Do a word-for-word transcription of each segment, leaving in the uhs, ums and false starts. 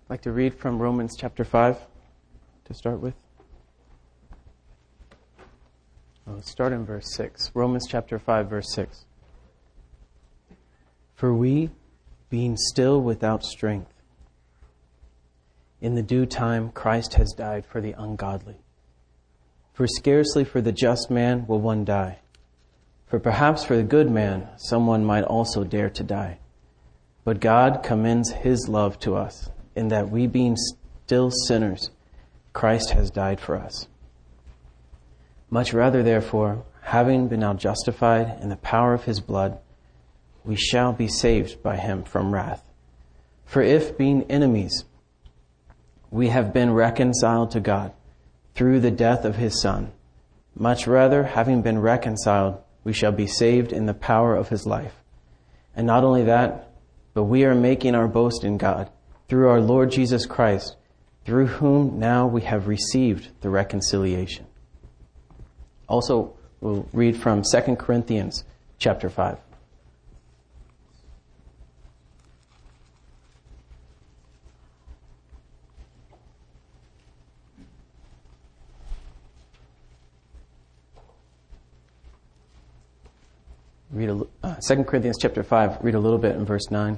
I'd like to read from Romans chapter five to start with. Oh, let's start in verse six. Romans chapter five, verse six. For we, being still without strength, in the due time Christ has died for the ungodly. For scarcely for the just man will one die. For perhaps for the good man someone might also dare to die. But God commends His love to us, in that we being still sinners, Christ has died for us. Much rather, therefore, having been now justified in the power of His blood, we shall be saved by Him from wrath. For if, being enemies, we have been reconciled to God through the death of His Son, much rather, having been reconciled, we shall be saved in the power of His life. And not only that, but we are making our boast in God, through our Lord Jesus Christ, through whom now we have received the reconciliation. Also, we'll read from Second Corinthians chapter five. Read a, uh, Second Corinthians chapter five, read a little bit in verse nine.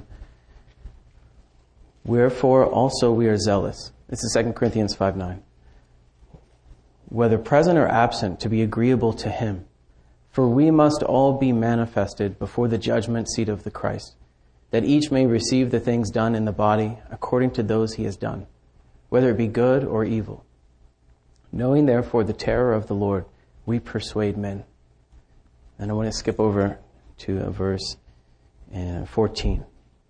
Wherefore also we are zealous. This is Second Corinthians five nine. Whether present or absent, to be agreeable to Him. For we must all be manifested before the judgment seat of the Christ, that each may receive the things done in the body according to those he has done, whether it be good or evil. Knowing therefore the terror of the Lord, we persuade men. And I want to skip over to a verse in fourteen.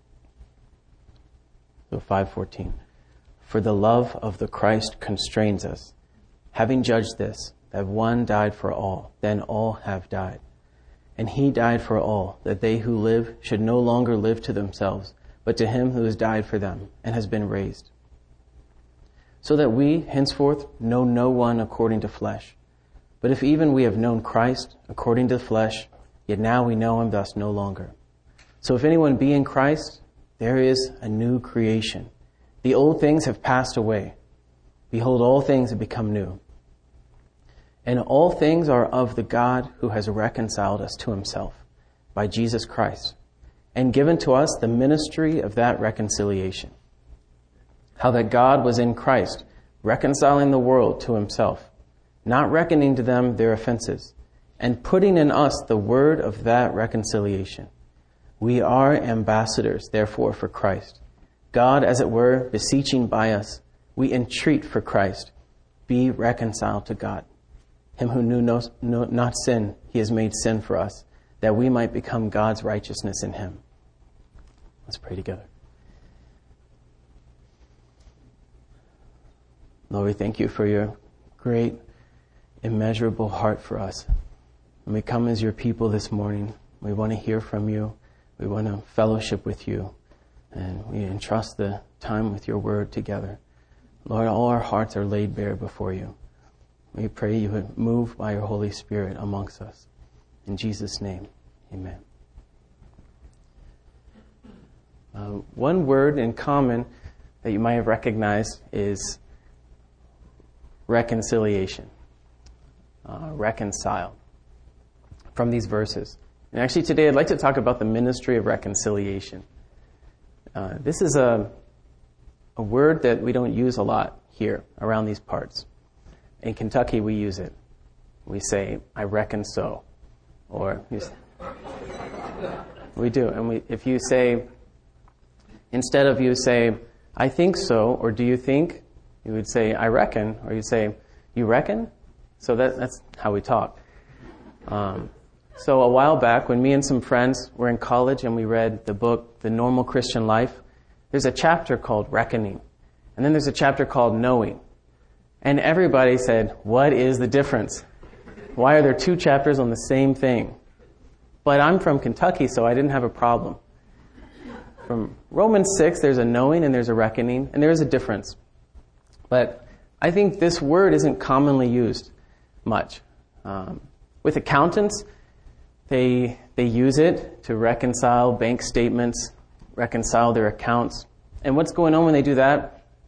So five fourteen. For the love of the Christ constrains us, having judged this, that one died for all, then all have died. And He died for all, that they who live should no longer live to themselves, but to Him who has died for them and has been raised. So that we henceforth know no one according to flesh. But if even we have known Christ according to the flesh, yet now we know Him thus no longer. So if anyone be in Christ, there is a new creation. The old things have passed away. Behold, all things have become new. And all things are of the God who has reconciled us to Himself by Jesus Christ, and given to us the ministry of that reconciliation. How that God was in Christ, reconciling the world to Himself, not reckoning to them their offenses, and putting in us the word of that reconciliation. We are ambassadors, therefore, for Christ. God, as it were, beseeching by us, we entreat for Christ, be reconciled to God. Him who knew no, no, not sin, He has made sin for us, that we might become God's righteousness in Him. Let's pray together. Lord, we thank You for Your great, immeasurable heart for us. When we come as Your people this morning, we want to hear from You. We want to fellowship with You. And we entrust the time with Your word together. Lord, all our hearts are laid bare before You. We pray You would move by Your Holy Spirit amongst us. In Jesus' name, amen. Uh, one word in common that you might have recognized is reconciliation. Uh, reconcile. From these verses. And actually today I'd like to talk about the ministry of reconciliation. Uh, this is a, a word that we don't use a lot here around these parts. In Kentucky we use it. We say, I reckon so. Or, you say, we do. And we, if you say, instead of you say, I think so, or do you think, you would say, I reckon, or you'd say, you reckon? So that, that's how we talk. Um, so a while back, when me and some friends were in college and we read the book, The Normal Christian Life, there's a chapter called Reckoning. And then there's a chapter called Knowing. And everybody said, what is the difference? Why are there two chapters on the same thing? But I'm from Kentucky, so I didn't have a problem. From Romans six, there's a knowing and there's a reckoning, and there is a difference. But I think this word isn't commonly used much. Um, with accountants, they they use it to reconcile bank statements, reconcile their accounts. And what's going on when they do that?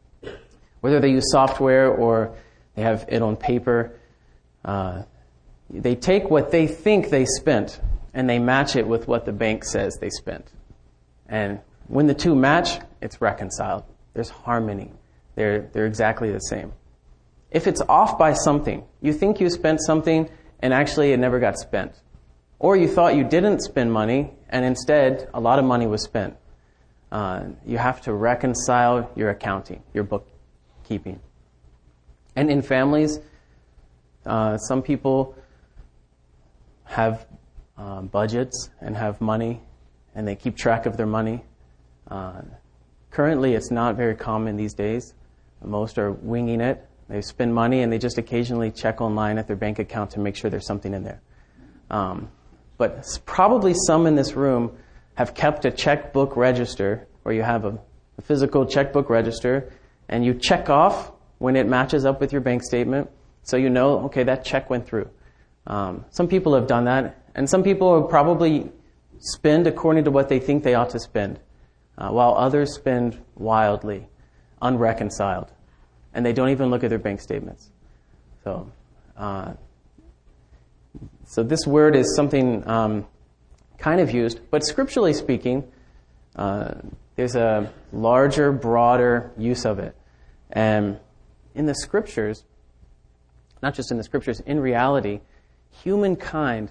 Whether they use software or they have it on paper, uh, they take what they think they spent and they match it with what the bank says they spent. And when the two match, it's reconciled. There's harmony. They're, they're exactly the same. If it's off by something, you think you spent something and actually it never got spent. Or you thought you didn't spend money and instead a lot of money was spent. Uh, you have to reconcile your accounting, your bookkeeping. And in families, uh, some people have uh, budgets and have money and they keep track of their money. Uh, currently, it's not very common these days. Most are winging it. They spend money and they just occasionally check online at their bank account to make sure there's something in there. Um, but probably some in this room have kept a checkbook register, where you have a, a physical checkbook register, and you check off when it matches up with your bank statement, so you know, okay, that check went through. Um, some people have done that, and some people will probably spend according to what they think they ought to spend, uh, while others spend wildly, unreconciled, and they don't even look at their bank statements. So, uh, so this word is something um, kind of used, but scripturally speaking, uh, there's a larger, broader use of it. And in the scriptures, not just in the scriptures, in reality, humankind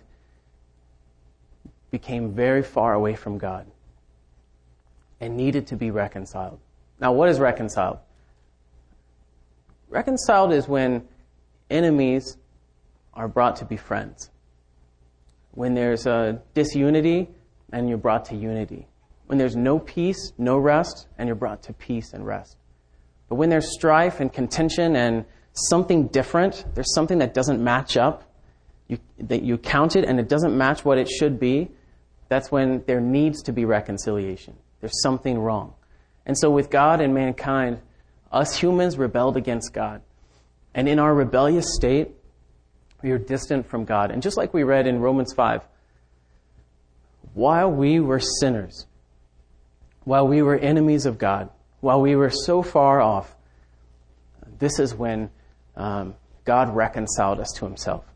became very far away from God and needed to be reconciled. Now, what is reconciled? Reconciled is when enemies are brought to be friends. When there's a disunity and you're brought to unity. When there's no peace, no rest, and you're brought to peace and rest. But when there's strife and contention and something different, there's something that doesn't match up, you, that you count it and it doesn't match what it should be, that's when there needs to be reconciliation. There's something wrong. And so with God and mankind, us humans rebelled against God. And in our rebellious state, we are distant from God. And just like we read in Romans five, while we were sinners, while we were enemies of God, while we were so far off, this is when um, God reconciled us to himself.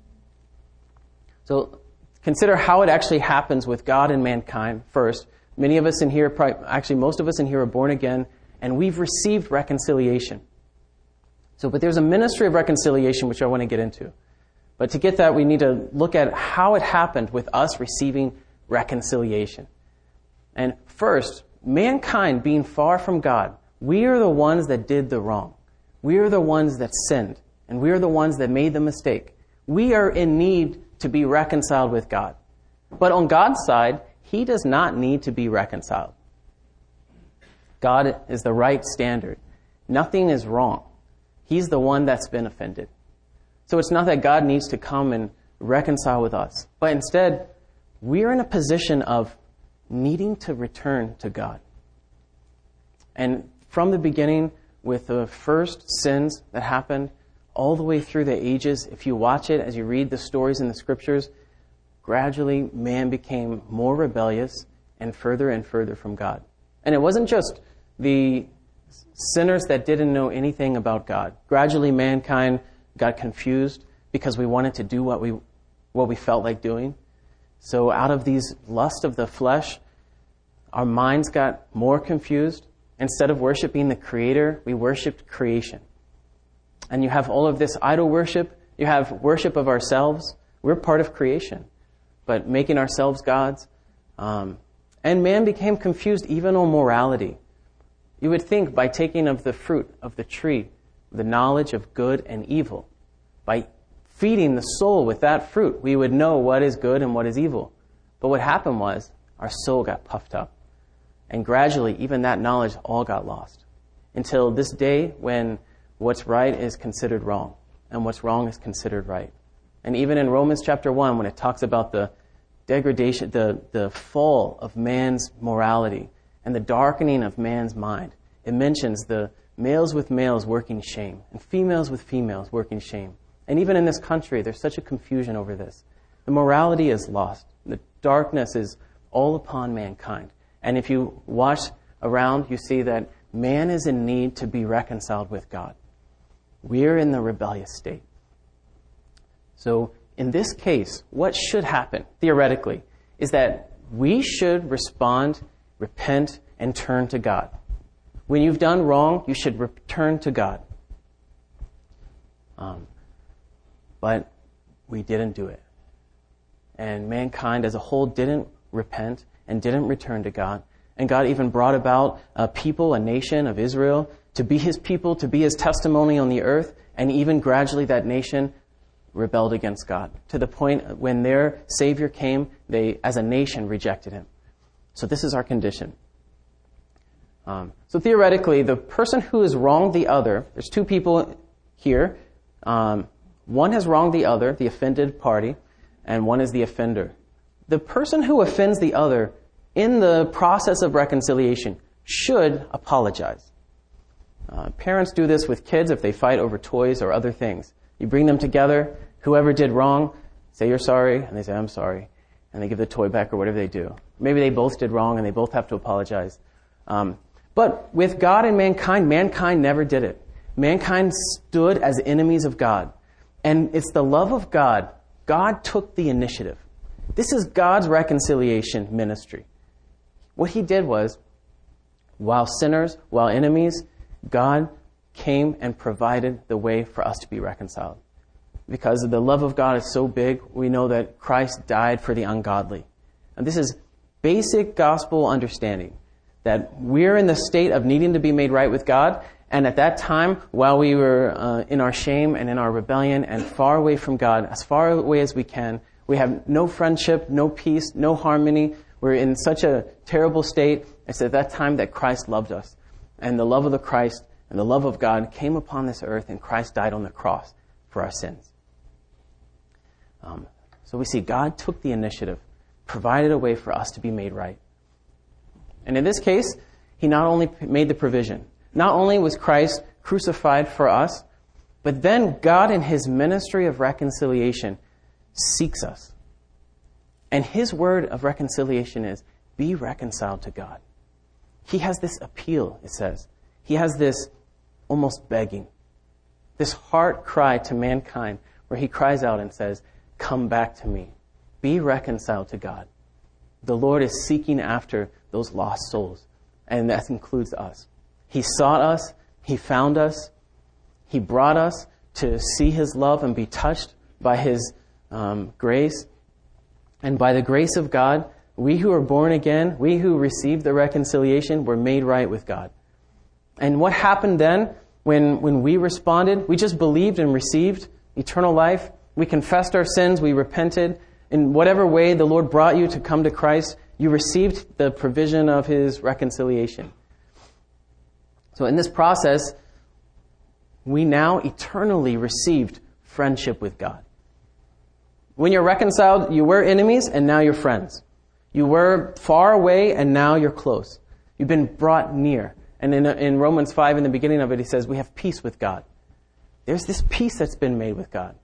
So consider how it actually happens with God and mankind first. Many of us in here, actually most of us in here are born again, and we've received reconciliation. So, but there's a ministry of reconciliation which I want to get into. But to get that, we need to look at how it happened with us receiving reconciliation. And first, mankind being far from God, we are the ones that did the wrong. We are the ones that sinned, and we are the ones that made the mistake. We are in need to be reconciled with God. But on God's side, he does not need to be reconciled. God is the right standard. Nothing is wrong. He's the one that's been offended. So it's not that God needs to come and reconcile with us, but instead, we are in a position of needing to return to God. And from the beginning, with the first sins that happened, all the way through the ages, if you watch it, as you read the stories in the scriptures, gradually man became more rebellious and further and further from God. And it wasn't just the sinners that didn't know anything about God. Gradually mankind got confused because we wanted to do what we what we felt like doing. So out of these lust of the flesh, our minds got more confused. Instead of worshiping the Creator, we worshiped creation. And you have all of this idol worship. You have worship of ourselves. We're part of creation, but making ourselves gods. Um, and man became confused even on morality. You would think by taking of the fruit of the tree, the knowledge of good and evil, by feeding the soul with that fruit, we would know what is good and what is evil. But what happened was our soul got puffed up. And gradually, even that knowledge all got lost. Until this day when what's right is considered wrong, and what's wrong is considered right. And even in Romans chapter one, when it talks about the degradation, the, the fall of man's morality, and the darkening of man's mind, it mentions the males with males working shame, and females with females working shame. And even in this country, there's such a confusion over this. The morality is lost. The darkness is all upon mankind. And if you watch around, you see that Man is in need to be reconciled with God. We're in the rebellious state. So in this case, what should happen, theoretically, is that we should respond, repent, and turn to God. When you've done wrong, you should return to God. Um, but we didn't do it. And mankind as a whole didn't repent and didn't return to God. And God even brought about a people, a nation of Israel, to be his people, to be his testimony on the earth. And even gradually that nation rebelled against God, to the point when their Savior came, they, as a nation, rejected him. So this is our condition. Um, so theoretically, the person who has wronged the other, there's two people here. Um, one has wronged the other, the offended party, and one is the offender. The person who offends the other in the process of reconciliation should apologize. Uh, parents do this with kids if they fight over toys or other things. You bring them together, whoever did wrong, say you're sorry, and they say I'm sorry, and they give the toy back or whatever they do. Maybe they both did wrong and they both have to apologize. Um, but with God and mankind, mankind never did it. Mankind stood as enemies of God. And it's the love of God. God took the initiative. This is God's reconciliation ministry. What he did was, while sinners, while enemies, God came and provided the way for us to be reconciled. Because the love of God is so big, we know that Christ died for the ungodly. And this is basic gospel understanding, that we're in the state of needing to be made right with God. And at that time, while we were uh, in our shame and in our rebellion and far away from God, as far away as we can, we have no friendship, no peace, no harmony. We're in such a terrible state. It's at that time that Christ loved us. And the love of the Christ and the love of God came upon this earth, and Christ died on the cross for our sins. Um, so we see God took the initiative, provided a way for us to be made right. And in this case, he not only made the provision, not only was Christ crucified for us, but then God in his ministry of reconciliation seeks us. And his word of reconciliation is, be reconciled to God. He has this appeal, it says. He has this almost begging, this heart cry to mankind where he cries out and says, come back to me. Be reconciled to God. The Lord is seeking after those lost souls, and that includes us. He sought us. He found us. He brought us to see his love and be touched by his um, grace. And by the grace of God, we who are born again, we who received the reconciliation, were made right with God. And what happened then when, when we responded? We just believed and received eternal life. We confessed our sins. We repented. In whatever way the Lord brought you to come to Christ, you received the provision of his reconciliation. So in this process, we now eternally received friendship with God. When you're reconciled, you were enemies and now you're friends. You were far away and now you're close. You've been brought near. And in, in Romans five, in the beginning of it, he says, we have peace with God. There's this peace that's been made with God.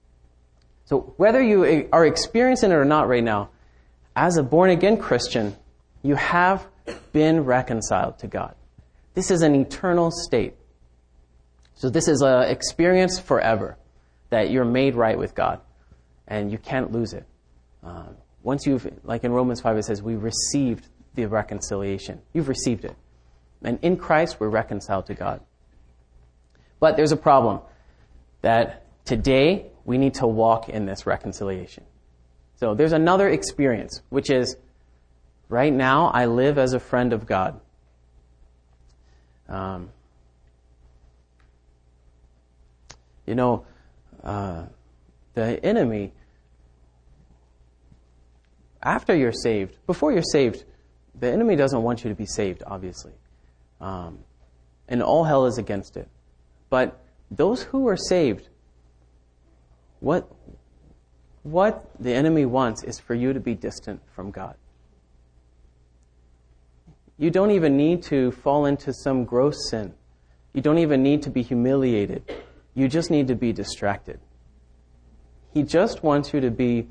So whether you are experiencing it or not right now, as a born-again Christian, you have been reconciled to God. This is an eternal state. So this is an experience forever, that you're made right with God, and you can't lose it. Uh, once you've, like in Romans five, it says, we received the reconciliation. You've received it. And in Christ, we're reconciled to God. But there's a problem, that today we need to walk in this reconciliation. So there's another experience, which is, right now I live as a friend of God. Um, you know, uh, the enemy, after you're saved, before you're saved, the enemy doesn't want you to be saved, obviously. Um, and all hell is against it. But those who are saved, what, what the enemy wants is for you to be distant from God. You don't even need to fall into some gross sin. You don't even need to be humiliated. You just need to be distracted. He just wants you to be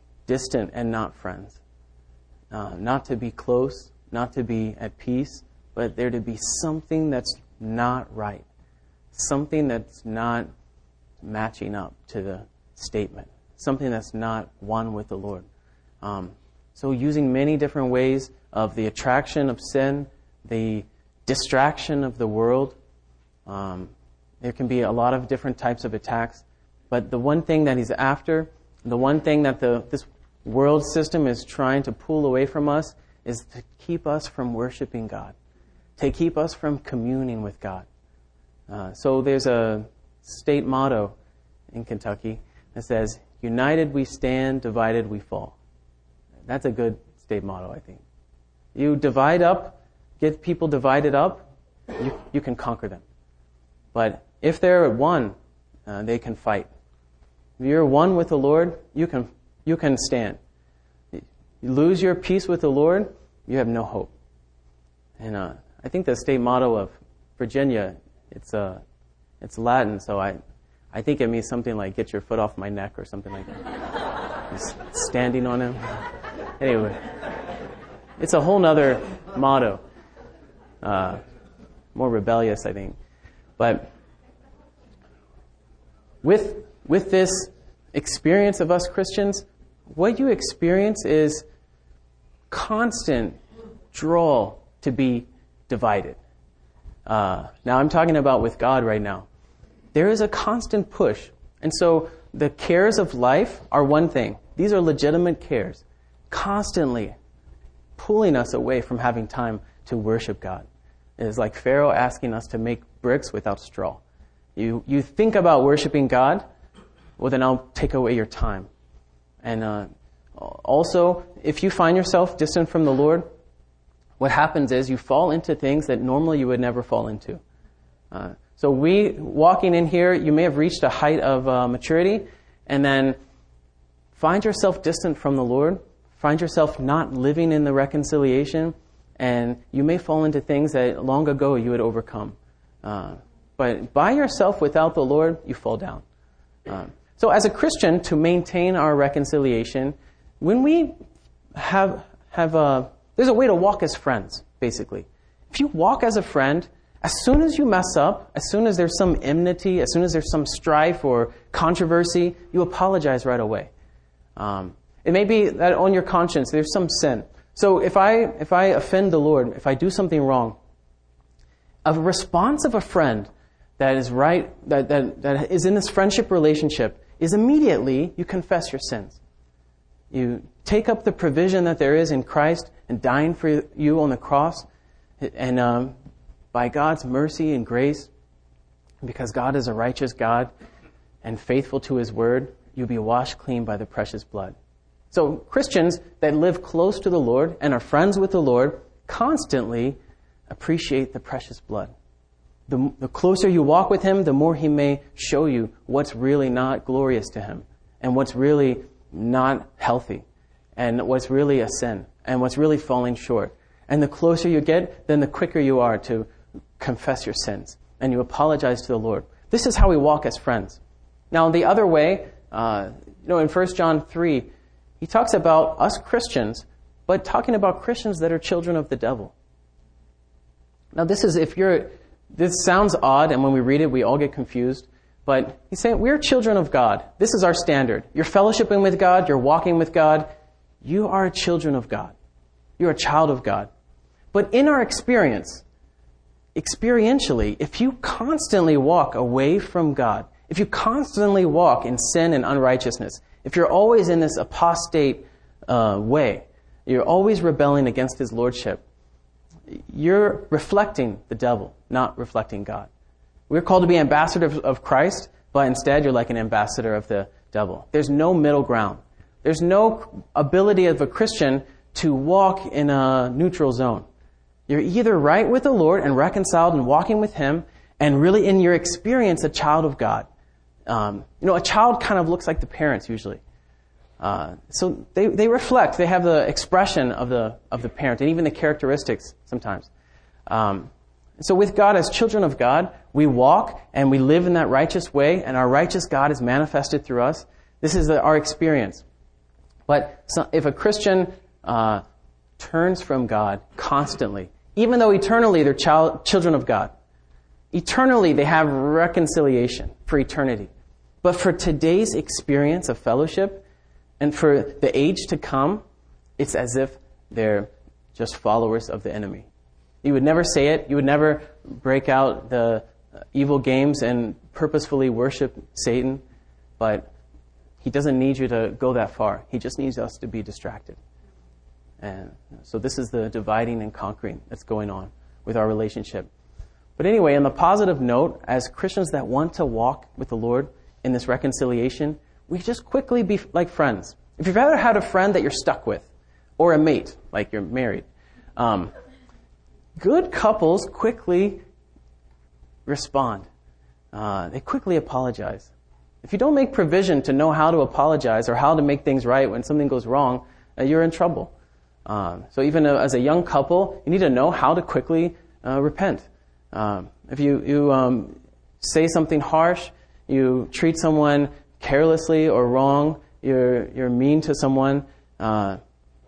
distant and not friends. Uh, not to be close, not to be at peace, but there to be something that's not right, something that's not matching up to the statement, something that's not one with the Lord. Um, so using many different ways of the attraction of sin, the distraction of the world. Um, there can be a lot of different types of attacks, but the one thing that he's after, the one thing that the this world system is trying to pull away from us is to keep us from worshiping God, to keep us from communing with God. Uh, so there's a state motto in Kentucky that says, "United we stand, divided we fall." That's a good state motto, I think. You divide up, get people divided up, you, you can conquer them. But if they're one, uh, they can fight. If you're one with the Lord, you can you can stand. You lose your peace with the Lord, you have no hope. And uh, I think the state motto of Virginia, it's uh, it's Latin, so I I think it means something like "get your foot off my neck" or something like that. Just standing on him. Anyway, it's a whole nother motto. Uh, more rebellious, I think. But with with this experience of us Christians, what you experience is constant draw to be divided. Uh, now, I'm talking about with God right now. There is a constant push. And so the cares of life are one thing. These are legitimate cares, constantly pulling us away from having time to worship God. It is like Pharaoh asking us to make bricks without straw. You you think about worshiping God, well, then I'll take away your time. And uh, also, if you find yourself distant from the Lord, what happens is you fall into things that normally you would never fall into. Uh, so we, walking in here, you may have reached a height of uh, maturity, and then find yourself distant from the Lord, find yourself not living in the reconciliation, and you may fall into things that long ago you had overcome. Uh, but by yourself without the Lord, you fall down. Uh, so as a Christian, to maintain our reconciliation, when we have have a, there's a way to walk as friends, basically. If you walk as a friend, as soon as you mess up, as soon as there's some enmity, as soon as there's some strife or controversy, you apologize right away. Um, it may be that on your conscience there's some sin. So if I if I offend the Lord, if I do something wrong, a response of a friend that is right, that, that, that is in this friendship relationship, is immediately you confess your sins. You take up the provision that there is in Christ and dying for you on the cross, and um, by God's mercy and grace, because God is a righteous God and faithful to His word, you'll be washed clean by the precious blood. So Christians that live close to the Lord and are friends with the Lord constantly appreciate the precious blood. The, the closer you walk with Him, the more He may show you what's really not glorious to Him and what's really not healthy and what's really a sin and what's really falling short. And the closer you get, then the quicker you are to confess your sins and you apologize to the Lord. This is how we walk as friends. Now, the other way, uh, you know, in First John three, he talks about us Christians, but talking about Christians that are children of the devil. Now, this is, if you're, this sounds odd, and when we read it, we all get confused, but he's saying we're children of God. This is our standard. You're fellowshipping with God, you're walking with God. You are children of God. You're a child of God. But in our experience, experientially, if you constantly walk away from God, if you constantly walk in sin and unrighteousness, if you're always in this apostate uh, way, you're always rebelling against His lordship, you're reflecting the devil, not reflecting God. We're called to be ambassadors of Christ, but instead you're like an ambassador of the devil. There's no middle ground. There's no ability of a Christian to walk in a neutral zone. You're either right with the Lord and reconciled and walking with Him, and really in your experience a child of God. Um, you know, a child kind of looks like the parents usually. Uh, so they, they reflect, they have the expression of the of the parent and even the characteristics sometimes. Um, so with God, as children of God, we walk and we live in that righteous way, and our righteous God is manifested through us. This is the, our experience. But so, if a Christian uh, turns from God constantly, Even though eternally they're child, children of God. Eternally they have reconciliation for eternity. But for today's experience of fellowship and for the age to come, it's as if they're just followers of the enemy. You would never say it. You would never break out the evil games and purposefully worship Satan. But he doesn't need you to go that far. He just needs us to be distracted. And so this is the dividing and conquering that's going on with our relationship. But anyway, on the positive note, as Christians that want to walk with the Lord in this reconciliation, we just quickly be like friends. If you've ever had a friend that you're stuck with, or a mate, like you're married, um, good couples quickly respond. Uh, they quickly apologize. If you don't make provision to know how to apologize or how to make things right when something goes wrong, uh, you're in trouble. Um, so even uh, as a young couple, you need to know how to quickly uh, repent. Um, if you, you um, say something harsh, you treat someone carelessly or wrong, you're, you're mean to someone, uh,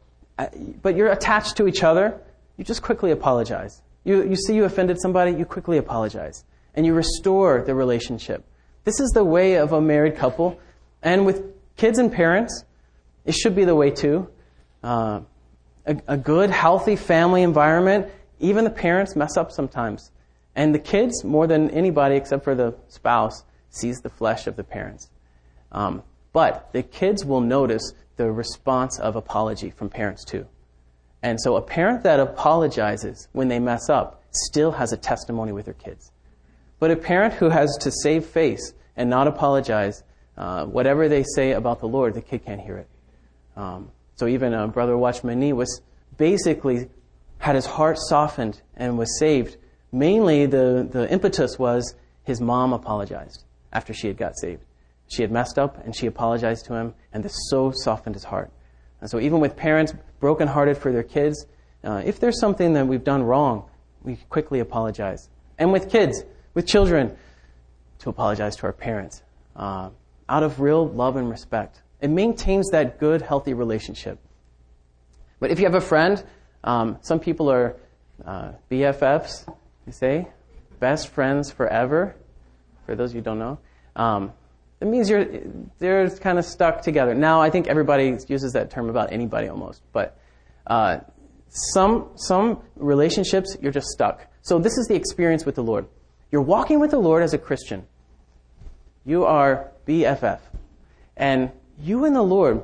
but you're attached to each other, you just quickly apologize. You, you see you offended somebody, you quickly apologize. And you restore the relationship. This is the way of a married couple. And with kids and parents, it should be the way too. Uh, a, a good, healthy family environment, even the parents mess up sometimes. And the kids, more than anybody except for the spouse, sees the flesh of the parents. Um, but the kids will notice the response of apology from parents too. And so a parent that apologizes when they mess up still has a testimony with their kids. But a parent who has to save face and not apologize, uh, whatever they say about the Lord, the kid can't hear it. Um, so even uh, Brother Watchman was basically had his heart softened and was saved. Mainly the, the impetus was his mom apologized after she had got saved. She had messed up and she apologized to him, and this so softened his heart. And so even with parents brokenhearted for their kids, uh, if there's something that we've done wrong, we quickly apologize. And with kids, with children, to apologize to our parents uh, out of real love and respect. It maintains that good, healthy relationship. But if you have a friend, um, some people are uh, B F Fs, you say, best friends forever. For those of you who don't know, um, it means you're they're kind of stuck together. Now, I think everybody uses that term about anybody almost, but uh, some some relationships you're just stuck. So this is the experience with the Lord. You're walking with the Lord as a Christian. You are B F F. And you and the Lord,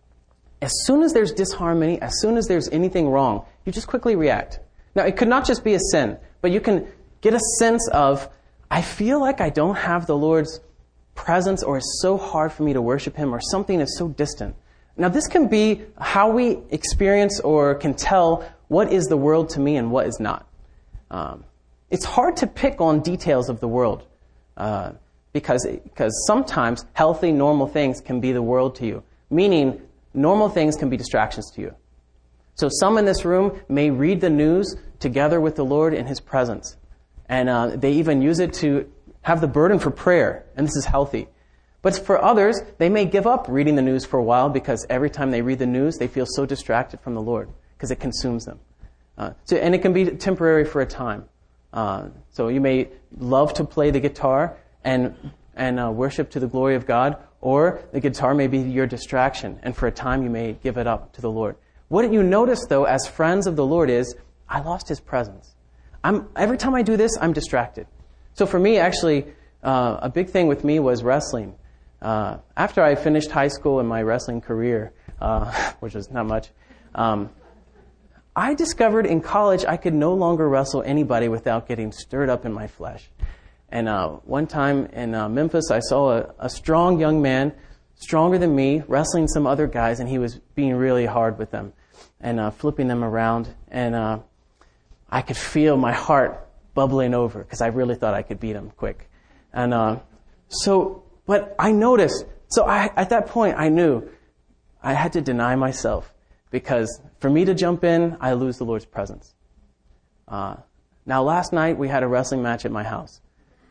as soon as there's disharmony, as soon as there's anything wrong, you just quickly react. Now, it could not just be a sin, but you can get a sense of, I feel like I don't have the Lord's presence, or it's so hard for me to worship Him, or something is so distant. Now, this can be how we experience or can tell what is the world to me and what is not. Um, It's hard to pick on details of the world uh, because, because sometimes healthy, normal things can be the world to you, meaning normal things can be distractions to you. So some in this room may read the news together with the Lord in His presence, and uh, they even use it to have the burden for prayer, and this is healthy. But for others, they may give up reading the news for a while because every time they read the news, they feel so distracted from the Lord because it consumes them. Uh, so, and it can be temporary for a time. Uh, so you may love to play the guitar and and uh, worship to the glory of God, or the guitar may be your distraction, and for a time you may give it up to the Lord. What you notice, though, as friends of the Lord is, I lost His presence. I'm every time I do this, I'm distracted. So for me, actually, uh, a big thing with me was wrestling. Uh, after I finished high school and my wrestling career, uh, which was not much, um, I discovered in college I could no longer wrestle anybody without getting stirred up in my flesh. And uh, one time in uh, Memphis, I saw a, a strong young man, stronger than me, wrestling some other guys, and he was being really hard with them and uh, flipping them around. And uh, I could feel my heart bubbling over because I really thought I could beat him quick. And uh, so, but I noticed, so I, at that point I knew I had to deny myself. Because for me to jump in, I lose the Lord's presence. Uh, now, last night we had a wrestling match at my house,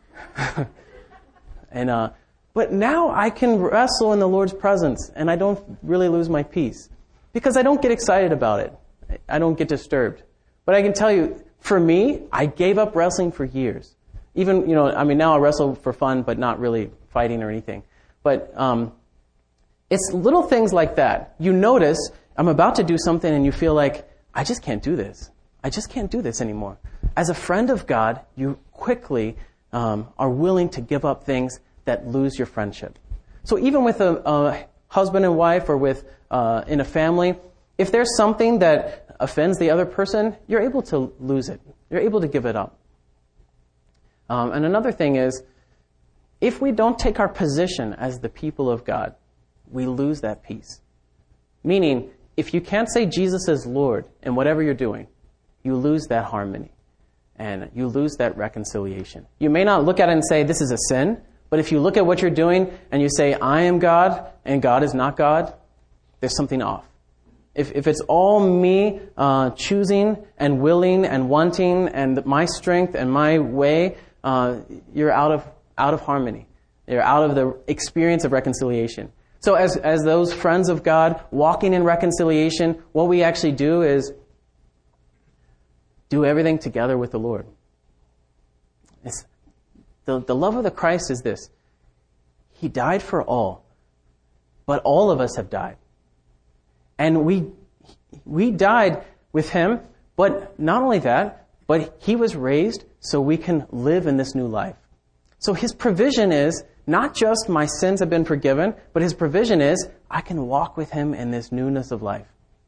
and uh, but now I can wrestle in the Lord's presence, and I don't really lose my peace because I don't get excited about it. I don't get disturbed. But I can tell you, for me, I gave up wrestling for years. Even, you know, I mean, now I wrestle for fun, but not really fighting or anything. But um, it's little things like that. You notice I'm about to do something and you feel like, I just can't do this. I just can't do this anymore. As a friend of God, you quickly um, are willing to give up things that lose your friendship. So even with a, a husband and wife or with uh, in a family, if there's something that offends the other person, you're able to lose it. You're able to give it up. Um, and another thing is, if we don't take our position as the people of God, we lose that peace. Meaning, if you can't say Jesus is Lord in whatever you're doing, you lose that harmony and you lose that reconciliation. You may not look at it and say, this is a sin, but if you look at what you're doing and you say, I am God and God is not God, there's something off. If, if it's all me uh, choosing and willing and wanting and my strength and my way, uh, you're out of out of harmony. You're out of the experience of reconciliation. So as as those friends of God walking in reconciliation, what we actually do is do everything together with the Lord. It's, the, the love of the Christ is this. He died for all, but all of us have died. And we we died with him, but not only that, but he was raised so we can live in this new life. So his provision is not just my sins have been forgiven, but his provision is I can walk with him in this newness of life.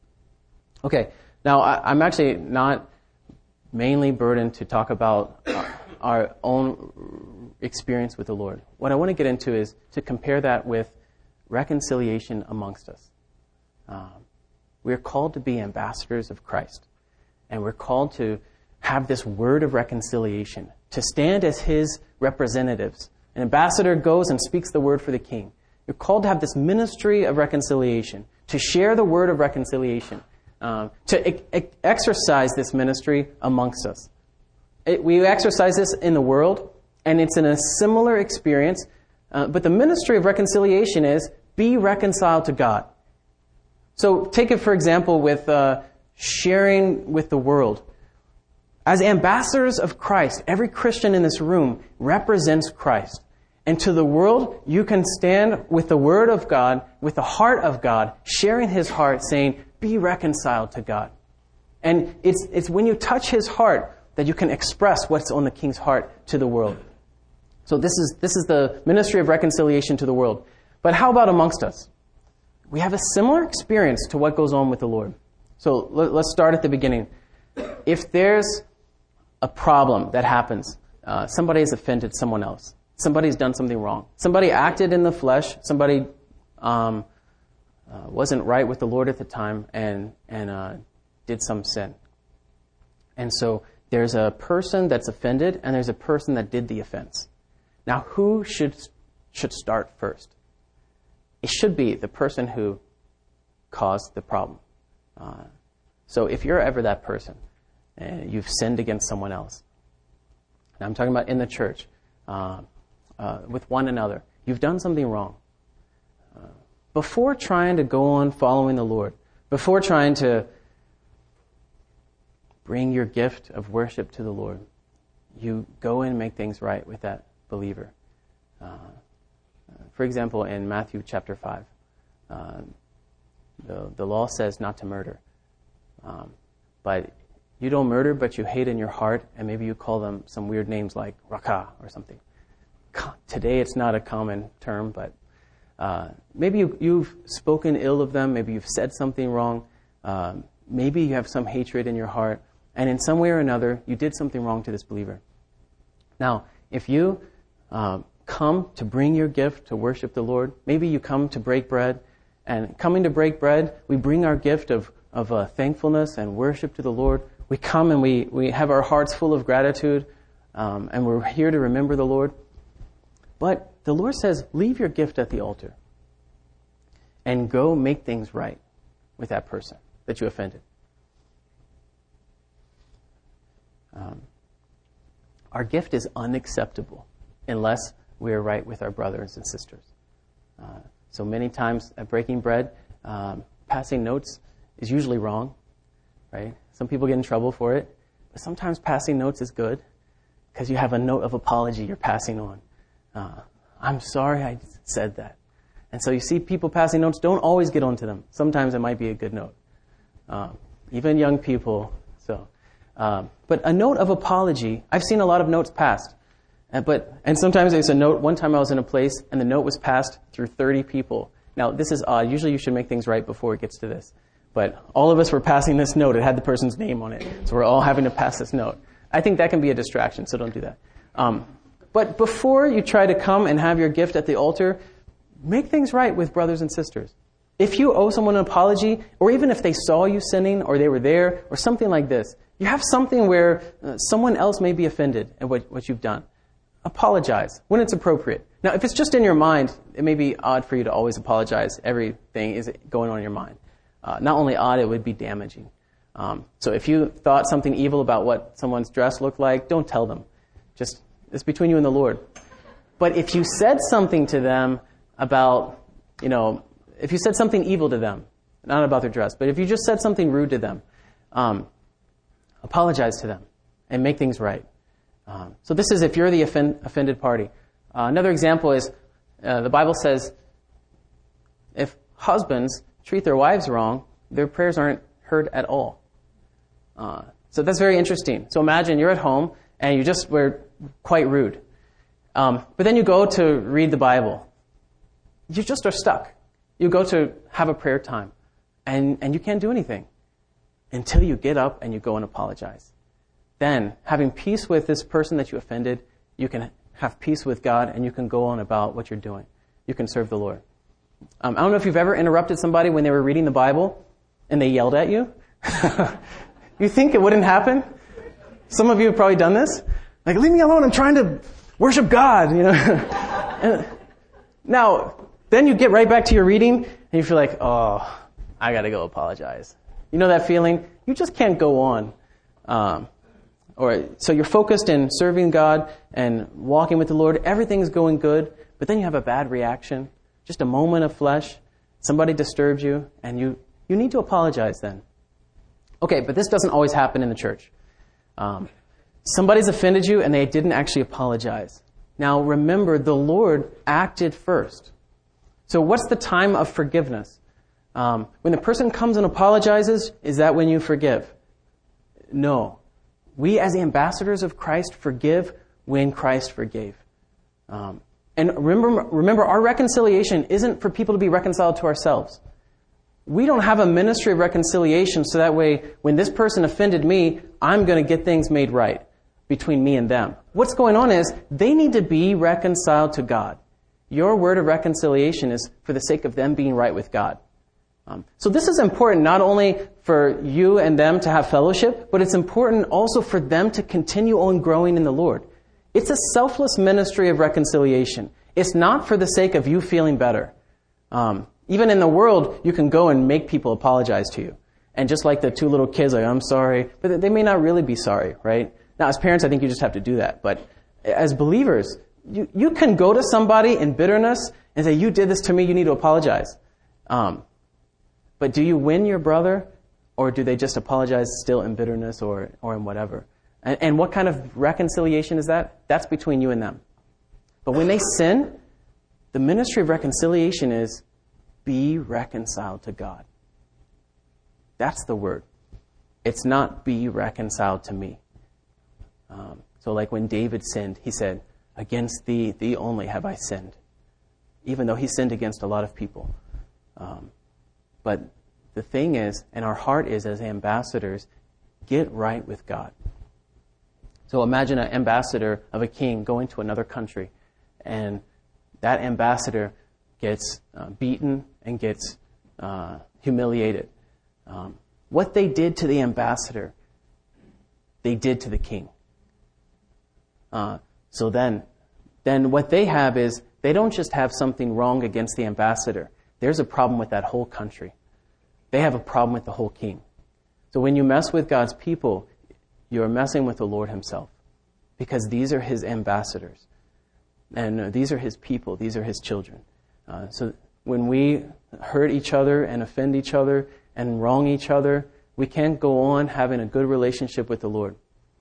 Okay, now I, I'm actually not mainly burdened to talk about our own experience with the Lord. What I want to get into is to compare that with reconciliation amongst us. Um, we're called to be ambassadors of Christ, and we're called to have this word of reconciliation, to stand as his representatives. An ambassador goes and speaks the word for the king. You're called to have this ministry of reconciliation, to share the word of reconciliation, um, to e- e- exercise this ministry amongst us. It, we exercise this in the world, and it's in a similar experience, uh, but the ministry of reconciliation is be reconciled to God. So take it, for example, with uh, sharing with the world. As ambassadors of Christ, every Christian in this room represents Christ. And to the world, you can stand with the Word of God, with the heart of God, sharing His heart, saying, be reconciled to God. And it's it's when you touch His heart that you can express what's on the King's heart to the world. So this is this is the ministry of reconciliation to the world. But how about amongst us? We have a similar experience to what goes on with the Lord. So let's start at the beginning. If there's a problem that happens, uh, somebody has offended someone else. Somebody's done something wrong. Somebody acted in the flesh. Somebody um, uh, wasn't right with the Lord at the time and and uh, did some sin. And so there's a person that's offended and there's a person that did the offense. Now, who should should start first? It should be the person who caused the problem. Uh, so if you're ever that person, and you've sinned against someone else, and I'm talking about in the church, uh, uh, with one another, you've done something wrong. Uh, before trying to go on following the Lord, before trying to bring your gift of worship to the Lord, you go and make things right with that believer. Uh, for example, in Matthew chapter five, uh, the, the law says not to murder. Um, but you don't murder, but you hate in your heart, and maybe you call them some weird names like Raka or something. Today it's not a common term, but uh, maybe you, you've spoken ill of them, maybe you've said something wrong, um, maybe you have some hatred in your heart, and in some way or another, you did something wrong to this believer. Now, if you um, come to bring your gift to worship the Lord, maybe you come to break bread, and coming to break bread, we bring our gift of, of uh, thankfulness and worship to the Lord. We come and we, we have our hearts full of gratitude, um, and we're here to remember the Lord. But the Lord says, leave your gift at the altar and go make things right with that person that you offended. Um, our gift is unacceptable unless we are right with our brothers and sisters. Uh, so many times at breaking bread, um, passing notes is usually wrong, right? Some people get in trouble for it. But sometimes passing notes is good because you have a note of apology you're passing on. Uh, I'm sorry I said that. And so you see people passing notes, don't always get onto them. Sometimes it might be a good note. Um, even young people. So, um, but a note of apology, I've seen a lot of notes passed. Uh, but and sometimes it's a note. One time I was in a place and the note was passed through thirty people. Now, this is odd. Usually you should make things right before it gets to this. But all of us were passing this note. It had the person's name on it. So we're all having to pass this note. I think that can be a distraction, so don't do that. Um, but before you try to come and have your gift at the altar, make things right with brothers and sisters. If you owe someone an apology, or even if they saw you sinning, or they were there, or something like this, you have something where uh, someone else may be offended at what, what you've done. Apologize when it's appropriate. Now, if it's just in your mind, it may be odd for you to always apologize. Everything is going on in your mind. Uh, not only odd, it would be damaging. Um, so if you thought something evil about what someone's dress looked like, don't tell them. Just, it's between you and the Lord. But if you said something to them about, you know, if you said something evil to them, not about their dress, but if you just said something rude to them, um, apologize to them and make things right. Um, so this is if you're the offend, offended party. Uh, another example is uh, the Bible says if husbands treat their wives wrong, their prayers aren't heard at all. Uh, so that's very interesting. So imagine you're at home and you just were quite rude. Um, but then you go to read the Bible. You just are stuck. You go to have a prayer time and, and you can't do anything until you get up and you go and apologize. Then, having peace with this person that you offended, you can have peace with God and you can go on about what you're doing. You can serve the Lord. Um, I don't know if you've ever interrupted somebody when they were reading the Bible and they yelled at you. You think it wouldn't happen? Some of you have probably done this. Like, leave me alone, I'm trying to worship God, you know. And now, then you get right back to your reading and you feel like, oh, I gotta go apologize. You know that feeling? You just can't go on. Um, or so you're focused in serving God and walking with the Lord. Everything's going good, but then you have a bad reaction, just a moment of flesh. Somebody disturbs you, and you, you need to apologize then. Okay, but this doesn't always happen in the church. Um, somebody's offended you, and they didn't actually apologize. Now, remember, the Lord acted first. So what's the time of forgiveness? Um, when the person comes and apologizes, is that when you forgive? No. We, as the ambassadors of Christ, forgive when Christ forgave. Um, and remember, remember, our reconciliation isn't for people to be reconciled to ourselves. We don't have a ministry of reconciliation so that way when this person offended me, I'm going to get things made right between me and them. What's going on is they need to be reconciled to God. Your word of reconciliation is for the sake of them being right with God. Um, so this is important not only for you and them to have fellowship, but it's important also for them to continue on growing in the Lord. It's a selfless ministry of reconciliation. It's not for the sake of you feeling better. Um, even in the world, you can go and make people apologize to you. And just like the two little kids, like, I'm sorry, but they may not really be sorry, right? Now, as parents, I think you just have to do that. But as believers, you, you can go to somebody in bitterness and say, you did this to me, you need to apologize. Um, But do you win your brother, or do they just apologize still in bitterness or, or in whatever? And, and what kind of reconciliation is that? That's between you and them. But when they sin, the ministry of reconciliation is be reconciled to God. That's the word. It's not be reconciled to me. Um, so like when David sinned, he said, against thee, thee only have I sinned. Even though he sinned against a lot of people. Um, But the thing is, and our heart is as ambassadors, get right with God. So imagine an ambassador of a king going to another country, and that ambassador gets uh, beaten and gets uh, humiliated. Um, what they did to the ambassador, they did to the king. Uh, so then, then what they have is, they don't just have something wrong against the ambassador. There's a problem with that whole country. They have a problem with the whole king. So when you mess with God's people, you're messing with the Lord himself. Because these are his ambassadors. And uh, these are his people. These are his children. Uh, so when we hurt each other and offend each other and wrong each other, we can't go on having a good relationship with the Lord.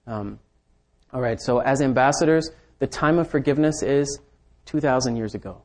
Um, all right, so as ambassadors, the time of forgiveness is two thousand years ago.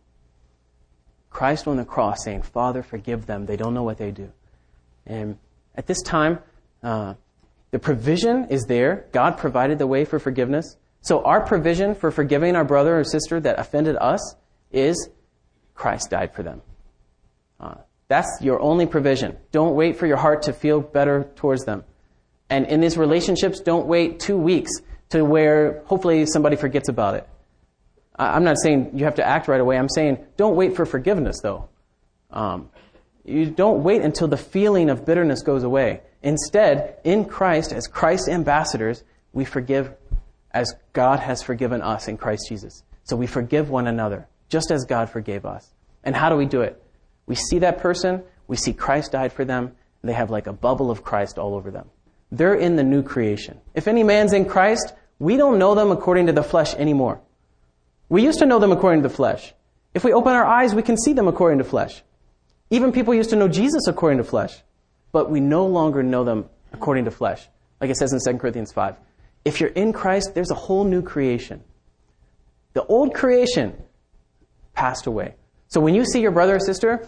Christ on the cross saying, Father, forgive them. They don't know what they do. And at this time, uh, the provision is there. God provided the way for forgiveness. So our provision for forgiving our brother or sister that offended us is Christ died for them. Uh, that's your only provision. Don't wait for your heart to feel better towards them. And in these relationships, don't wait two weeks to where hopefully somebody forgets about it. I'm not saying you have to act right away. I'm saying don't wait for forgiveness, though. Um, you don't wait until the feeling of bitterness goes away. Instead, in Christ, as Christ's ambassadors, we forgive as God has forgiven us in Christ Jesus. So we forgive one another, just as God forgave us. And how do we do it? We see that person, we see Christ died for them, and they have like a bubble of Christ all over them. They're in the new creation. If any man's in Christ, we don't know them according to the flesh anymore. We used to know them according to the flesh. If we open our eyes, we can see them according to flesh. Even people used to know Jesus according to flesh. But we no longer know them according to flesh. Like it says in Second Corinthians five. If you're in Christ, there's a whole new creation. The old creation passed away. So when you see your brother or sister,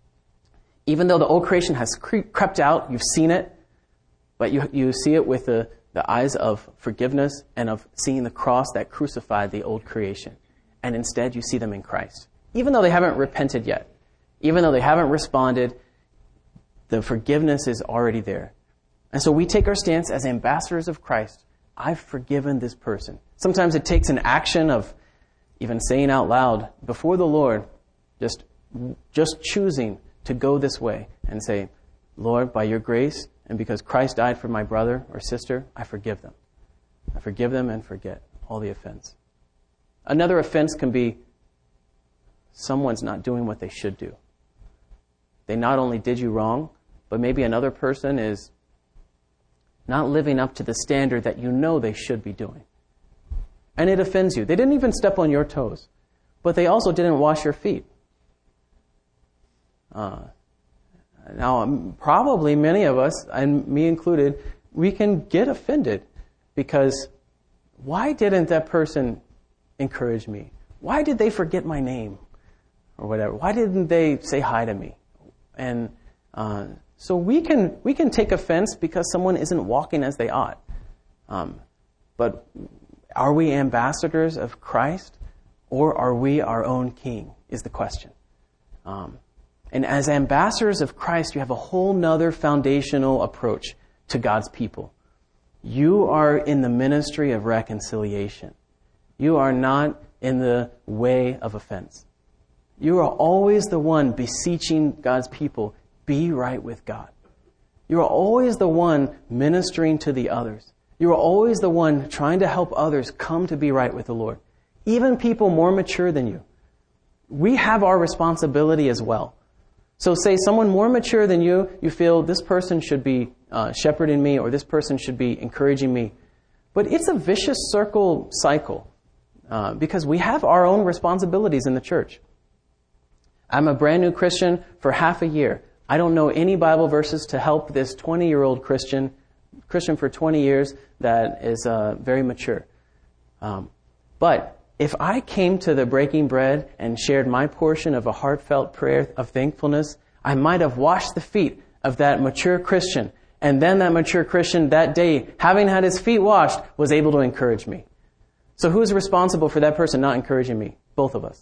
even though the old creation has cre- crept out, you've seen it, but you, you see it with the, the eyes of forgiveness and of seeing the cross that crucified the old creation. And instead, you see them in Christ. Even though they haven't repented yet, even though they haven't responded, the forgiveness is already there. And so we take our stance as ambassadors of Christ. I've forgiven this person. Sometimes it takes an action of even saying out loud before the Lord, just, just choosing to go this way and say, Lord, by your grace and because Christ died for my brother or sister, I forgive them. I forgive them and forget all the offense. Another offense can be someone's not doing what they should do. They not only did you wrong, but maybe another person is not living up to the standard that you know they should be doing. And it offends you. They didn't even step on your toes, but they also didn't wash your feet. Uh, now, um, probably many of us, and me included, we can get offended because why didn't that person encourage me? Why did they forget my name or whatever? Why didn't they say hi to me? And uh, so we can we can take offense because someone isn't walking as they ought. Um, but are we ambassadors of Christ or are we our own king is the question. Um, and as ambassadors of Christ, you have a whole nother foundational approach to God's people. You are in the ministry of reconciliation. You are not in the way of offense. You are always the one beseeching God's people, be right with God. You are always the one ministering to the others. You are always the one trying to help others come to be right with the Lord. Even people more mature than you. We have our responsibility as well. So say someone more mature than you, you feel this person should be uh, shepherding me or this person should be encouraging me. But it's a vicious circle cycle uh, because we have our own responsibilities in the church. I'm a brand new Christian for half a year. I don't know any Bible verses to help this twenty-year-old Christian, Christian for twenty years that is uh, very mature. Um, but if I came to the breaking bread and shared my portion of a heartfelt prayer of thankfulness, I might have washed the feet of that mature Christian. And then that mature Christian that day, having had his feet washed, was able to encourage me. So who's responsible for that person not encouraging me? Both of us.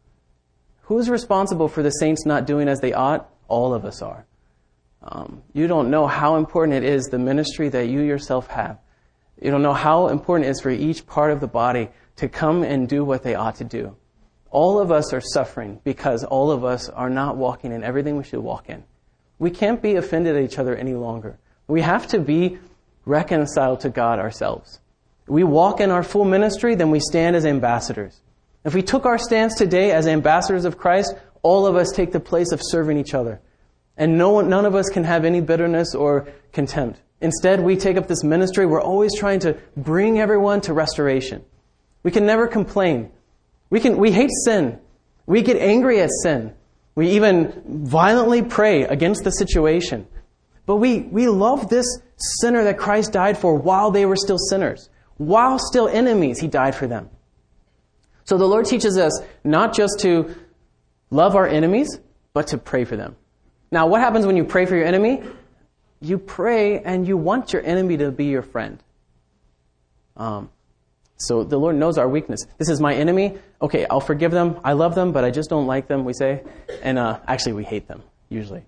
Who's responsible for the saints not doing as they ought? All of us are. Um, you don't know how important it is, the ministry that you yourself have. You don't know how important it is for each part of the body to come and do what they ought to do. All of us are suffering because all of us are not walking in everything we should walk in. We can't be offended at each other any longer. We have to be reconciled to God ourselves. We walk in our full ministry, then we stand as ambassadors. If we took our stance today as ambassadors of Christ, all of us take the place of serving each other. And no one, none of us can have any bitterness or contempt. Instead, we take up this ministry. We're always trying to bring everyone to restoration. We can never complain. We can, we hate sin. We get angry at sin. We even violently pray against the situation. But we, we love this sinner that Christ died for while they were still sinners. While still enemies, he died for them. So the Lord teaches us not just to love our enemies, but to pray for them. Now, what happens when you pray for your enemy? You pray and you want your enemy to be your friend. Um, so the Lord knows our weakness. This is my enemy. Okay, I'll forgive them. I love them, but I just don't like them, we say. And uh, actually, we hate them, usually.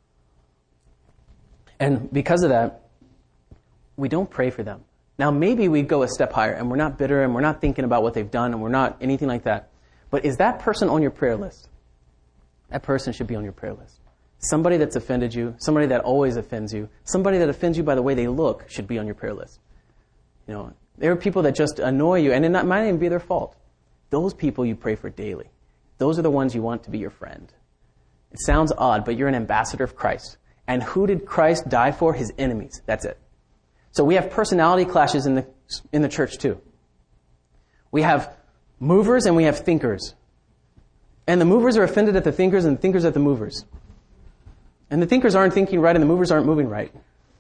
And because of that, we don't pray for them. Now, maybe we go a step higher, and we're not bitter, and we're not thinking about what they've done, and we're not anything like that. But is that person on your prayer list? That person should be on your prayer list. Somebody that's offended you, somebody that always offends you, somebody that offends you by the way they look should be on your prayer list. You know, there are people that just annoy you, and it not, might even be their fault. Those people you pray for daily. Those are the ones you want to be your friend. It sounds odd, but you're an ambassador of Christ. And who did Christ die for? His enemies. That's it. So we have personality clashes in the in the church too. We have movers and we have thinkers. And the movers are offended at the thinkers and the thinkers at the movers. And the thinkers aren't thinking right and the movers aren't moving right.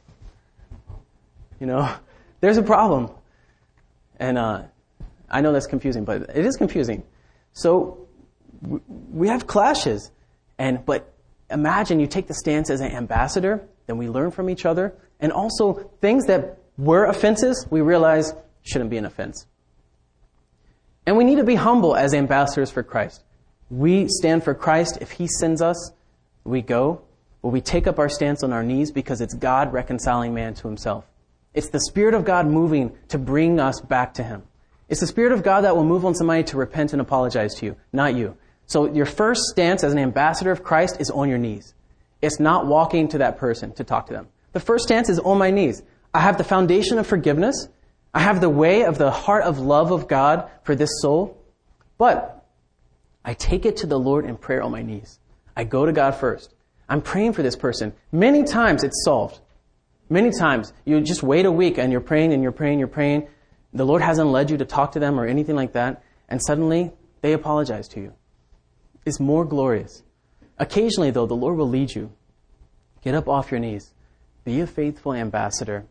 You know, there's a problem. And uh, I know that's confusing, but it is confusing. So we have clashes. And but imagine you take the stance as an ambassador, then we learn from each other. And also, things that were offenses, we realize shouldn't be an offense. And we need to be humble as ambassadors for Christ. We stand for Christ. If he sends us, we go. But we take up our stance on our knees because it's God reconciling man to himself. It's the Spirit of God moving to bring us back to him. It's the Spirit of God that will move on somebody to repent and apologize to you, not you. So your first stance as an ambassador of Christ is on your knees. It's not walking to that person to talk to them. The first stance is on my knees. I have the foundation of forgiveness. I have the way of the heart of love of God for this soul. But I take it to the Lord in prayer on my knees. I go to God first. I'm praying for this person. Many times it's solved. Many times you just wait a week and you're praying and you're praying, you're praying. The Lord hasn't led you to talk to them or anything like that. And suddenly they apologize to you. It's more glorious. Occasionally, though, the Lord will lead you. Get up off your knees. Be a faithful ambassador.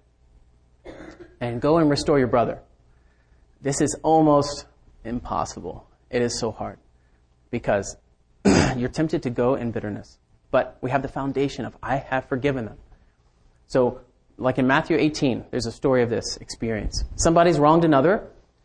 And go and restore your brother. This is almost impossible. It is so hard. Because you're tempted to go in bitterness. But we have the foundation of, I have forgiven them. So, like in Matthew eighteen, there's a story of this experience. Somebody's wronged another.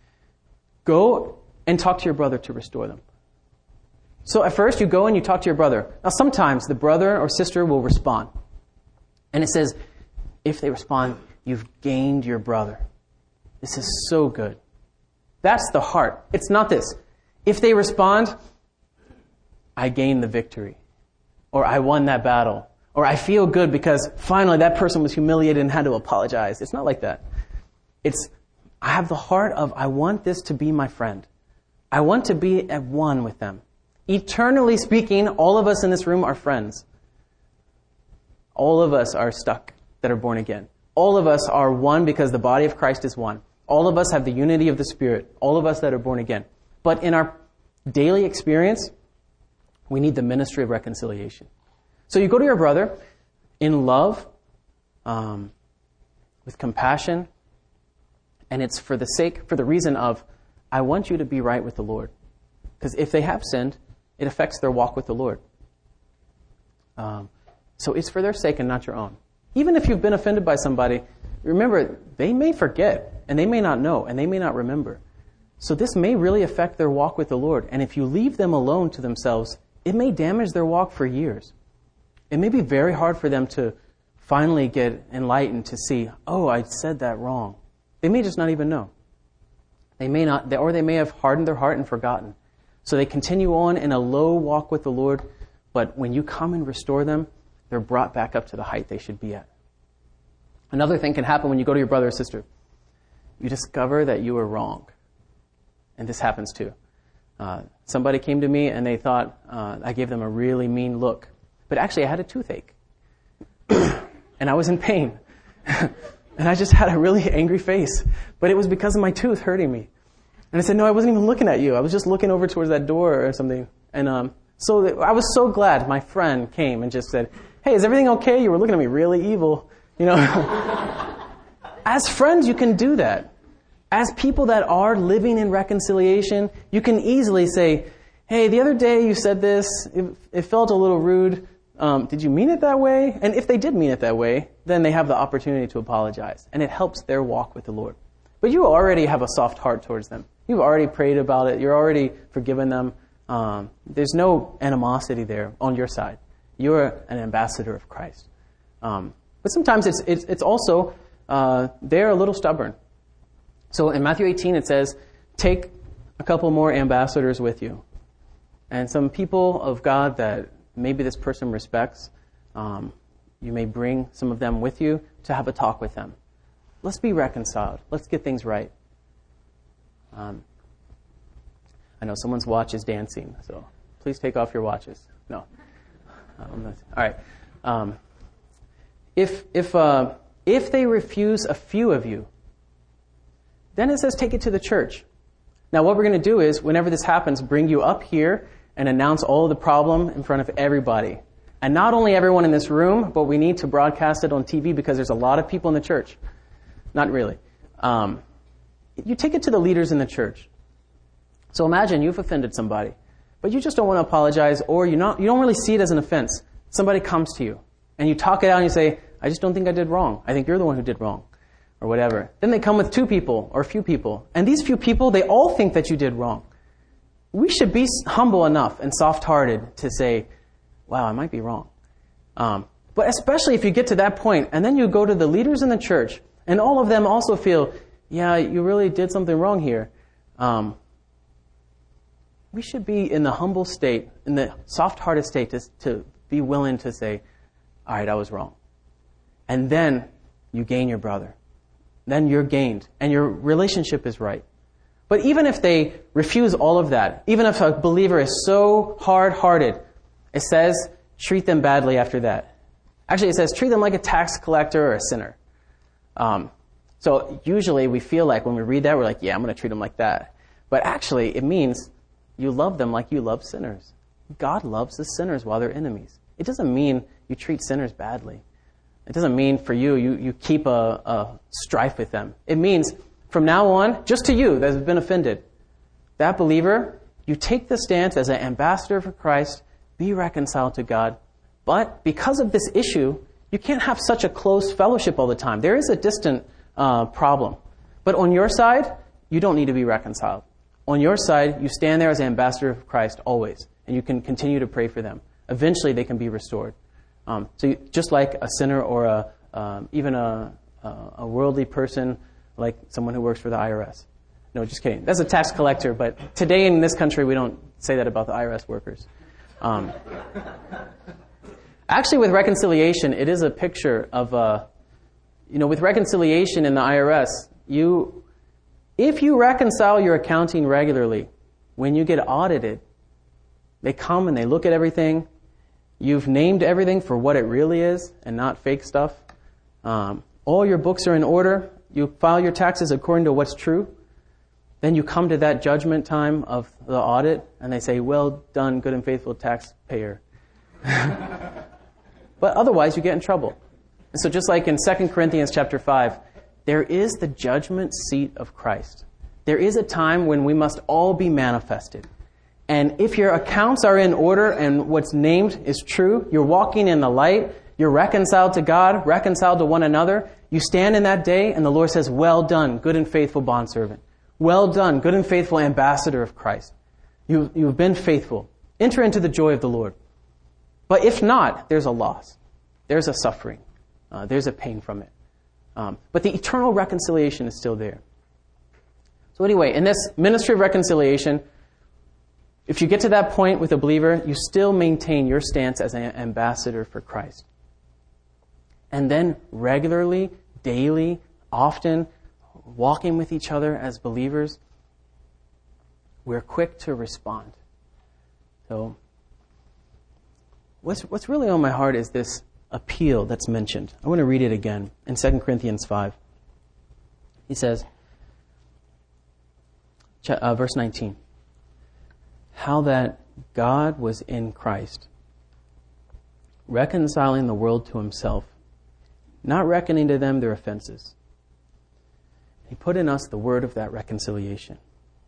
Go and talk to your brother to restore them. So at first you go and you talk to your brother. Now sometimes the brother or sister will respond. And it says, if they respond, you've gained your brother. This is so good. That's the heart. It's not this. If they respond, I gained the victory. Or I won that battle. Or I feel good because finally that person was humiliated and had to apologize. It's not like that. It's, I have the heart of, I want this to be my friend. I want to be at one with them. Eternally speaking, all of us in this room are friends. All of us are stuck that are born again. All of us are one because the body of Christ is one. All of us have the unity of the Spirit. All of us that are born again. But in our daily experience, we need the ministry of reconciliation. So you go to your brother in love, um, with compassion, and it's for the sake, for the reason of, I want you to be right with the Lord. Because if they have sinned, it affects their walk with the Lord. Um, so it's for their sake and not your own. Even if you've been offended by somebody, remember, they may forget, and they may not know, and they may not remember. So this may really affect their walk with the Lord. And if you leave them alone to themselves, it may damage their walk for years. It may be very hard for them to finally get enlightened to see, oh, I said that wrong. They may just not even know. They may not, or they may have hardened their heart and forgotten. So they continue on in a low walk with the Lord, but when you come and restore them, they're brought back up to the height they should be at. Another thing can happen when you go to your brother or sister. You discover that you were wrong. And this happens too. Uh, somebody came to me and they thought uh, I gave them a really mean look. But actually I had a toothache. And I was in pain. And I just had a really angry face. But it was because of my tooth hurting me. And I said, no, I wasn't even looking at you. I was just looking over towards that door or something. And um, so th- I was so glad my friend came and just said, hey, is everything okay? You were looking at me really evil. You know, as friends, you can do that. As people that are living in reconciliation, you can easily say, hey, the other day you said this, it, it felt a little rude. Um, did you mean it that way? And if they did mean it that way, then they have the opportunity to apologize. And it helps their walk with the Lord. But you already have a soft heart towards them. You've already prayed about it. You're already forgiven them. Um, there's no animosity there on your side. You're an ambassador of Christ. Um, but sometimes it's, it's, it's also, uh, they're a little stubborn. So in Matthew eighteen, it says, take a couple more ambassadors with you. And some people of God that maybe this person respects, um, you may bring some of them with you to have a talk with them. Let's be reconciled. Let's get things right. Um, I know someone's watch is dancing, so please take off your watches. No. Um, all right. Um, if if uh, if they refuse a few of you, then it says take it to the church. Now, what we're going to do is, whenever this happens, bring you up here and announce all the problem in front of everybody. And not only everyone in this room, but we need to broadcast it on T V because there's a lot of people in the church. Not really. Um, you take it to the leaders in the church. So imagine you've offended somebody, but you just don't want to apologize, or you not you don't really see it as an offense. Somebody comes to you, and you talk it out, and you say, I just don't think I did wrong. I think you're the one who did wrong, or whatever. Then they come with two people, or a few people, and these few people, they all think that you did wrong. We should be humble enough and soft-hearted to say, wow, I might be wrong. Um, but especially if you get to that point, and then you go to the leaders in the church, and all of them also feel, yeah, you really did something wrong here. Um, we should be in the humble state, in the soft-hearted state, to, to be willing to say, all right, I was wrong. And then you gain your brother. Then you're gained, and your relationship is right. But even if they refuse all of that, even if a believer is so hard-hearted, it says, treat them badly after that. Actually, it says, treat them like a tax collector or a sinner. Um, so usually we feel like when we read that, we're like, yeah, I'm going to treat them like that. But actually, it means you love them like you love sinners. God loves the sinners while they're enemies. It doesn't mean you treat sinners badly. It doesn't mean for you, you, you keep a, a strife with them. It means from now on, just to you that has been offended, that believer, you take the stance as an ambassador for Christ, be reconciled to God. But because of this issue, you can't have such a close fellowship all the time. There is a distant uh, problem. But on your side, you don't need to be reconciled. On your side, you stand there as an ambassador of Christ always, and you can continue to pray for them. Eventually, they can be restored. Um, so you, just like a sinner or a um, even a, a, a worldly person, like someone who works for the I R S. No, just kidding. That's a tax collector, but today in this country, we don't say that about the I R S workers. Um, actually, with reconciliation, it is a picture of, uh, you know, with reconciliation in the I R S, you, if you reconcile your accounting regularly, when you get audited, they come and they look at everything. You've named everything for what it really is and not fake stuff. Um, all your books are in order. You file your taxes according to what's true. Then you come to that judgment time of the audit, and they say, well done, good and faithful taxpayer. But otherwise, you get in trouble. And so just like in Second Corinthians chapter five, there is the judgment seat of Christ. There is a time when we must all be manifested. And if your accounts are in order and what's named is true, you're walking in the light, you're reconciled to God, reconciled to one another, you stand in that day and the Lord says, well done, good and faithful bondservant. Well done, good and faithful ambassador of Christ. You, you've been faithful. Enter into the joy of the Lord. But if not, there's a loss. There's a suffering. Uh, there's a pain from it. Um, but the eternal reconciliation is still there. So anyway, in this ministry of reconciliation, if you get to that point with a believer, you still maintain your stance as an ambassador for Christ. And then regularly, daily, often, walking with each other as believers, we're quick to respond. So, what's what's really on my heart is this appeal that's mentioned. I want to read it again in Second Corinthians five. He says, uh, verse nineteen, how that God was in Christ, reconciling the world to himself, not reckoning to them their offenses, He put in us the word of that reconciliation.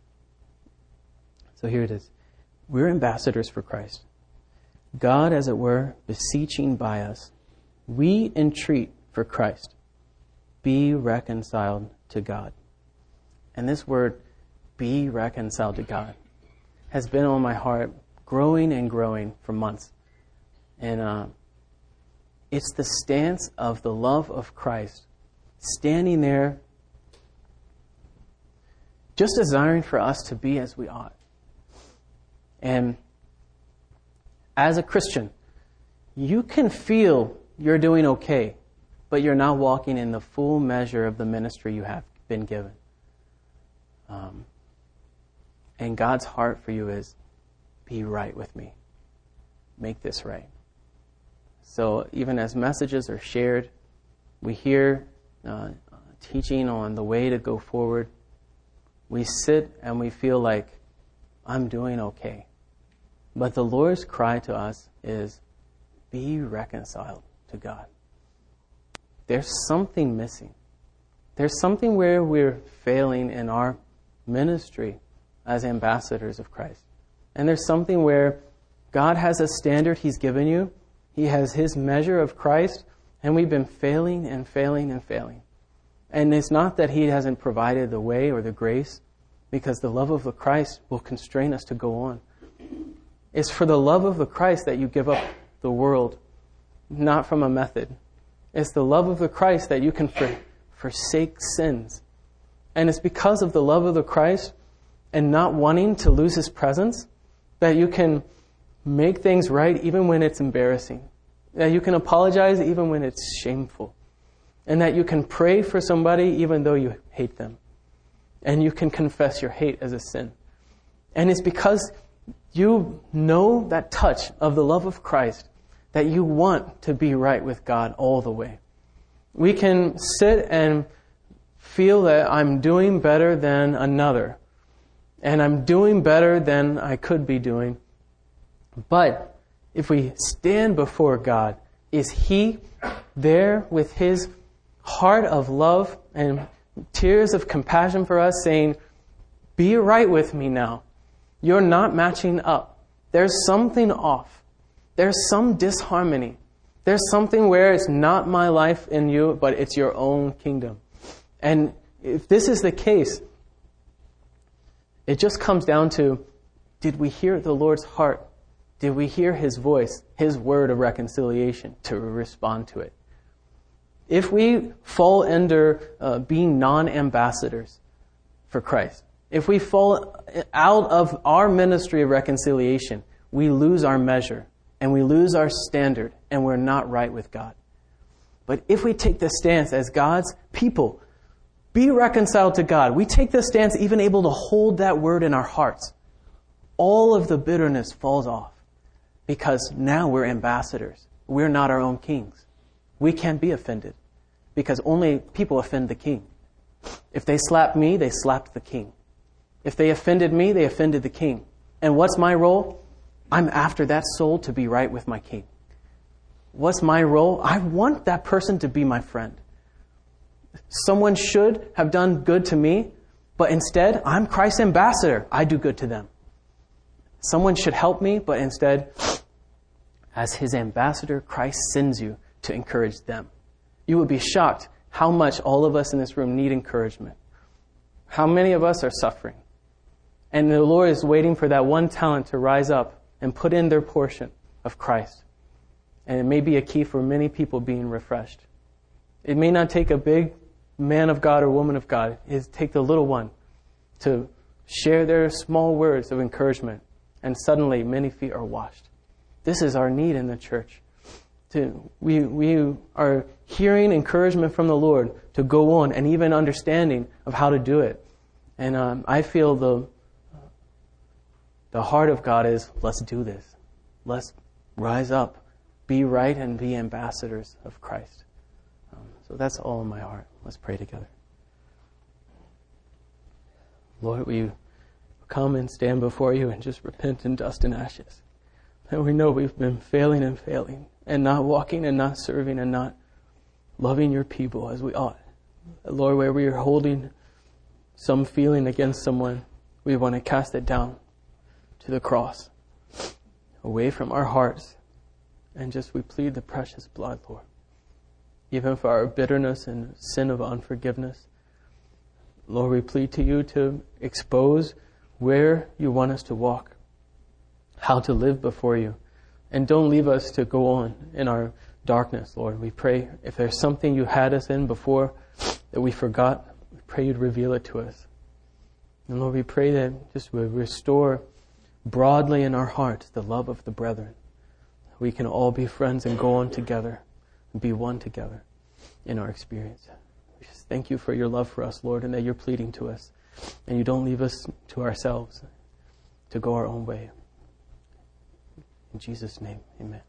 So here it is. We're ambassadors for Christ. God, as it were, beseeching by us. We entreat for Christ. Be reconciled to God. And this word, be reconciled to God, has been on my heart, growing and growing for months. And uh, it's the stance of the love of Christ, standing there, just desiring for us to be as we ought. And as a Christian, you can feel you're doing okay, but you're not walking in the full measure of the ministry you have been given. Um, and God's heart for you is, be right with me. Make this right. So even as messages are shared, we hear uh, teaching on the way to go forward, we sit and we feel like, I'm doing okay. But the Lord's cry to us is, be reconciled to God. There's something missing. There's something where we're failing in our ministry as ambassadors of Christ. And there's something where God has a standard He's given you. He has His measure of Christ, and we've been failing and failing and failing. And it's not that He hasn't provided the way or the grace, because the love of the Christ will constrain us to go on. It's for the love of the Christ that you give up the world, not from a method. It's the love of the Christ that you can for, forsake sins. And it's because of the love of the Christ and not wanting to lose His presence that you can make things right even when it's embarrassing. That you can apologize even when it's shameful. And that you can pray for somebody even though you hate them. And you can confess your hate as a sin. And it's because you know that touch of the love of Christ that you want to be right with God all the way. We can sit and feel that I'm doing better than another. And I'm doing better than I could be doing. But if we stand before God, is He there with His heart of love and tears of compassion for us, saying, be right with me now. You're not matching up. There's something off. There's some disharmony. There's something where it's not my life in you, but it's your own kingdom. And if this is the case, it just comes down to, did we hear the Lord's heart? Did we hear His voice, His word of reconciliation to respond to it? If we fall under uh, being non-ambassadors for Christ, if we fall out of our ministry of reconciliation, we lose our measure and we lose our standard and we're not right with God. But if we take the stance as God's people, be reconciled to God, we take the stance even able to hold that word in our hearts, all of the bitterness falls off because now we're ambassadors. We're not our own kings. We can't be offended because only people offend the king. If they slapped me, they slapped the king. If they offended me, they offended the king. And what's my role? I'm after that soul to be right with my king. What's my role? I want that person to be my friend. Someone should have done good to me, but instead, I'm Christ's ambassador. I do good to them. Someone should help me, but instead, as His ambassador, Christ sends you to encourage them. You would be shocked how much all of us in this room need encouragement. How many of us are suffering. And the Lord is waiting for that one talent to rise up and put in their portion of Christ. And it may be a key for many people being refreshed. It may not take a big man of God or woman of God. It take the little one to share their small words of encouragement. And suddenly many feet are washed. This is our need in the church. To, we, we are hearing encouragement from the Lord to go on and even understanding of how to do it. And um, I feel the the heart of God is, let's do this. Let's rise up, be right, and be ambassadors of Christ. Um, so that's all in my heart. Let's pray together. Lord, we come and stand before you and just repent in dust and ashes. And we know we've been failing and failing and not walking and not serving and not loving your people as we ought. Lord, where we are holding some feeling against someone, we want to cast it down to the cross, away from our hearts, and just we plead the precious blood, Lord. Even for our bitterness and sin of unforgiveness, Lord, we plead to you to expose where you want us to walk, how to live before you. And don't leave us to go on in our darkness, Lord. We pray if there's something you had us in before that we forgot, we pray you'd reveal it to us. And Lord, we pray that just would restore broadly in our hearts the love of the brethren. We can all be friends and go on together and be one together in our experience. We just thank you for your love for us, Lord, and that you're pleading to us. And you don't leave us to ourselves to go our own way. In Jesus' name, amen.